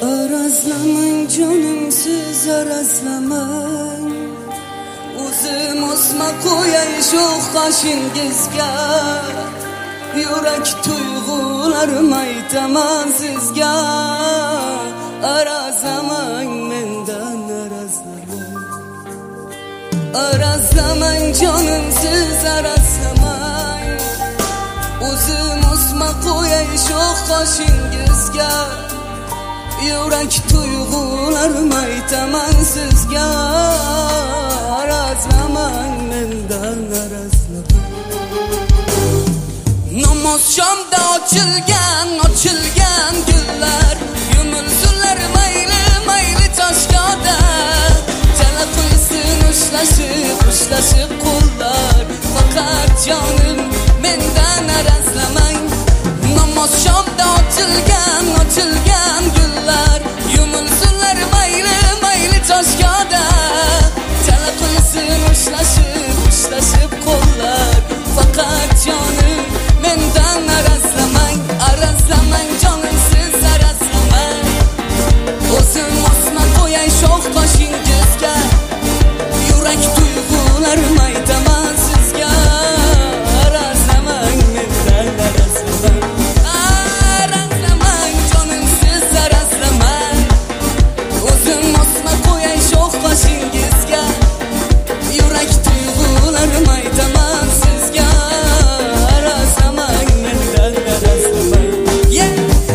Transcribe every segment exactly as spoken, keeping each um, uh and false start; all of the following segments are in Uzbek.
Arazlamang canım siz arazlamang, o'zim osma qo'yay sho'x qoshingizga, yurak tuyg'ularim aytaman sizga. Arazlamang mendan arazlamang, arazlamang canım siz arazlamang, o'zim osma qo'yay sho'x qoshingizga, yurak tuyg'ularim aytaman sizga. Arazlamang mendan arazlamang. Namoz shomda ochilgan ochilgan gullar, yumulsinlar mayli mayli toshgoda, jala qo'ysin ushlashib ushlashib qo'llar, faqat jonim mendan arazlamang. Namoz shomda ochilgan ochilgan gullar, yumulsinlar mayli mayli toshgoda, jala qo'ysin ushlashib ushlashib qo'llar, faqat jonim mendan arazlamang. Arazlamang jonim siz arazlamang, o'zim osma qo'yay sho'x qoshingizga, yurak tuyg'ularim aytaman sizga. Arazlamang mendan arazlamang, arazlamang jonim siz arazlamang, o'zim osma qo'yay sho'x qoshingizga, yurak tuyg'ularim aytaman sizga. Arazlamang mendan arazlamang. Yeah.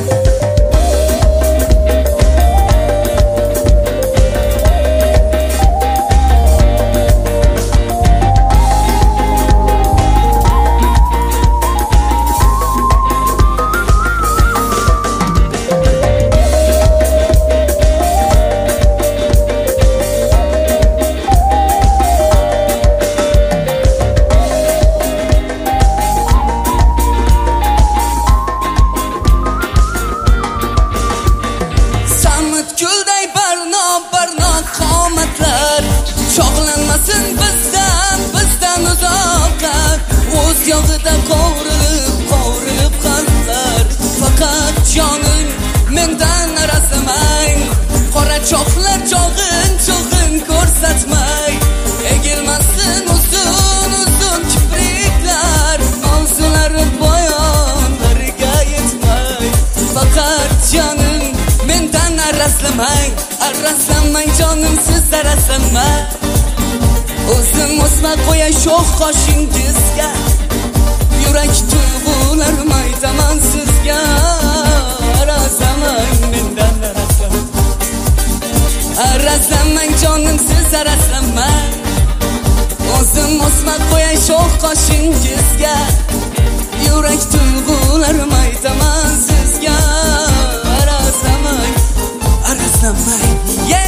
Chog'lanmasin bizdan bizdan uzoqqa, o'z yog'ida qovurilib qovurilib qalblar, faqat jonim mendan arazlamang. Qora choqlar chog'in chog'in ko'rsatmay, egilmasin uzun uzun kipriklar, orzulari poyonlariga yetmay, faqat jonim mendan arazlamang. Arazlamang jonim siz arazlamang, o'zim osma qo'yay sho'x qoshingizga, yurak tuyg'ularim aytaman sizga. Arazlamang mendan arazlamang, arazlamang jonim siz arazlamang, o'zim osma qo'yay sho'x qoshingizga, yurak tuyg'ularim aytaman sizga. Arazlamang arazlamang. Yeah.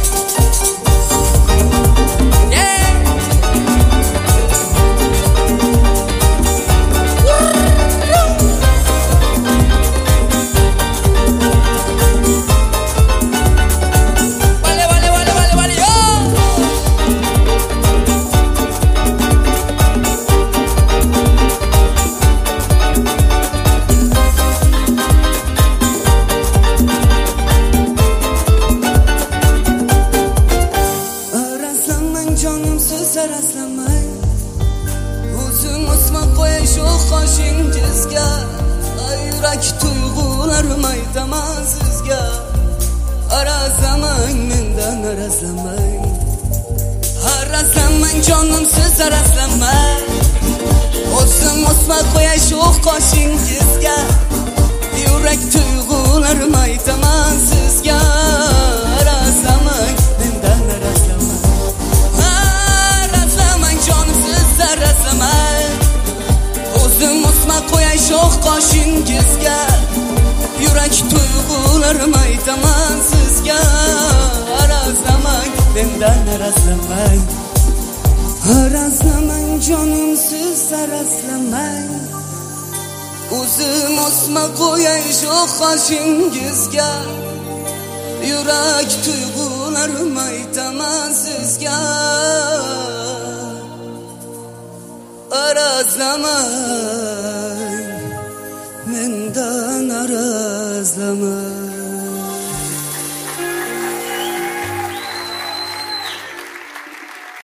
Arazlamang, o'zim osma qo'yay sho'x qoshingizga, yurak tuyg'ularim aytaman sizga. Arazlamang mendan arazlamang, arazlamang jonim siz arazlamang, o'zim osma qo'yay sho'x qoshingizga, yurak tuyg'ularim aytaman sizga. Arazlamang mendan arazlamang, arazlamang, o'zim osma qo'yay sho'x qoshingizga, yurak tuyg'ularim aytaman sizga. Arazlamang mendan arazlamang, arazlamang jonim siz arazlamang, o'zim osma qo'yay sho'x qoshingizga, yurak tuyg'ularim aytaman sizga. Arazlamang mendan arazlamang.